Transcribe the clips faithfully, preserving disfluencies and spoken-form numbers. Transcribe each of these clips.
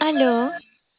Aló,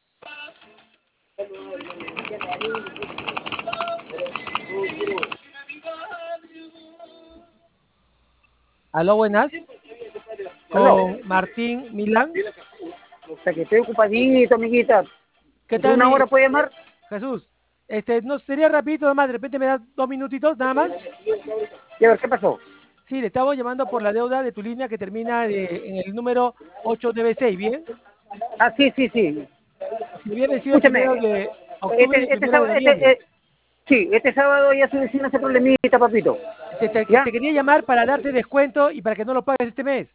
Aló, buenas, Aló. con Martín Milán. O sea, que estoy ocupadito, amiguita. ¿Qué ¿De tal, una mi hora puede llamar? Jesús? Este, no sería rapidito nomás, de repente me das dos minutitos, nada más. Y a ver, ¿qué pasó? Sí, le estaba llamando por la deuda de tu línea que termina de- en el número ocho nueve seis, ¿bien? Ah, sí, sí, sí. Si había vencido el Escúchame. primero de octubre y el Este, este primero de sábado, este, noviembre. eh, sí, este sábado ya se vecina ese problemita, papito. Te, te- ¿Ya? te quería llamar para darte descuento y para que no lo pagues este mes.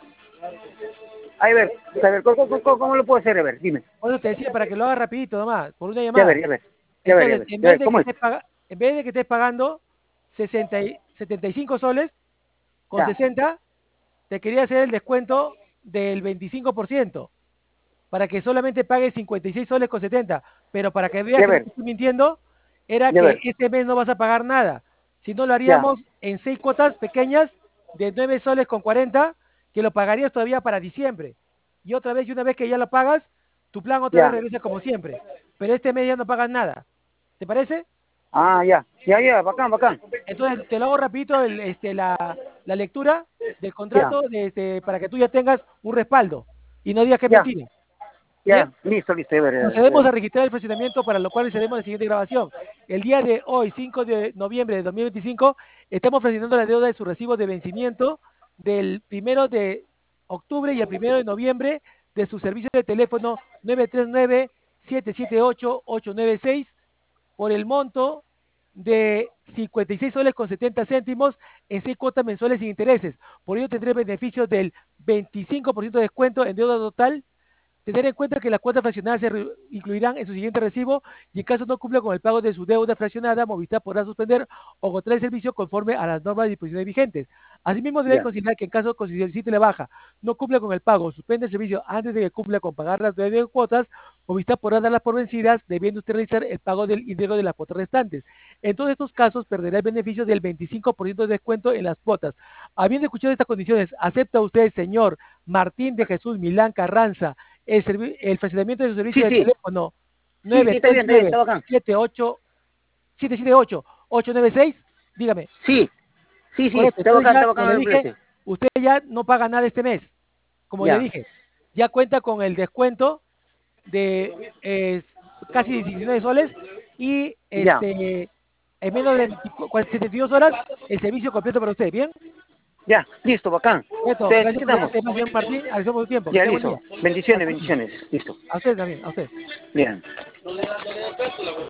A ver, a ver, ¿cómo, cómo, cómo- cómo lo puedo hacer? A ver, dime. Por eso te decía, para que lo hagas rapidito nomás, por una Ya a ver, llamada. ya a ver. Ya a ver, ya a Entonces, ver. en Ya a vez ver, de que ¿cómo es? estés, paga- en vez de que estés pagando sesenta y- setenta y cinco soles con Ya, sesenta, te quería hacer el descuento del veinticinco por ciento para que solamente pagues cincuenta y seis soles con setenta. Pero para que veas ya a que no ver, te estoy mintiendo, era ya a que ver. este mes no vas a pagar nada. Si no, lo Ya, haríamos en seis cuotas pequeñas de nueve soles con cuarenta, que lo pagarías todavía para diciembre. Y otra vez, y una vez que ya lo pagas, tu plan otra vez ya. regresa como siempre. Pero este mes ya no pagas nada. ¿Te parece? Ah, ya. Ya, ya, bacán, bacán. Entonces, te lo hago rapidito el, este, la, la lectura del Ya, contrato de, este, para que tú ya tengas un respaldo y no digas que es ya, mentira. Bien, ya. Listo, listo, ya a ver, ya a ver, ya a procedemos ver. a registrar el fraccionamiento para lo cual iniciaremos la siguiente grabación. El día de hoy, cinco de noviembre de dos mil veinticinco, estamos fraccionando la deuda de su recibo de vencimiento del primero de octubre y el primero de noviembre de su servicio de teléfono nueve tres nueve, siete siete ocho, ocho nueve seis por el monto de cincuenta y seis soles con setenta céntimos en seis cuotas mensuales sin intereses. Por ello tendré beneficios del veinticinco por ciento de descuento en deuda total. Tener en cuenta que las cuotas fraccionadas se incluirán en su siguiente recibo y en caso no cumpla con el pago de su deuda fraccionada, Movistar podrá suspender o contraer el servicio conforme a las normas y disposiciones vigentes. Asimismo, debe Ya, considerar que en caso que solicite la baja no cumpla con el pago o suspende el servicio antes de que cumpla con pagar las debidas cuotas, Movistar podrá darlas por vencidas, debiendo usted realizar el pago del íntegro de las cuotas restantes. En todos estos casos, perderá el beneficio del veinticinco por ciento de descuento en las cuotas. Habiendo escuchado estas condiciones, ¿acepta usted, señor Martín de Jesús Milán Carranza, el, servi- el funcionamiento de su servicio sí, de sí. teléfono Sí, sí, está bien, está bien, está bacán. nueve tres nueve, siete ocho, siete siete ocho, ocho nueve seis? Dígame, Sí, sí, sí, correcto. está Entonces bacán, ya, está como bacán le el dije, precio. usted ya no paga nada este mes. Como le Ya, dije, ya cuenta con el descuento de eh, casi diecinueve soles y ya, este, en menos de setenta y dos horas el servicio completo para usted. ¿Bien? ya, listo, bacán. Perfecto. Entonces, Gracias ¿qué por el damos? tema, señor Martín. Agradecemos por su tiempo. Que Ya, tenga buen día. listo. Bendiciones, Hasta luego. bendiciones. Listo. A usted también, a usted. Bien.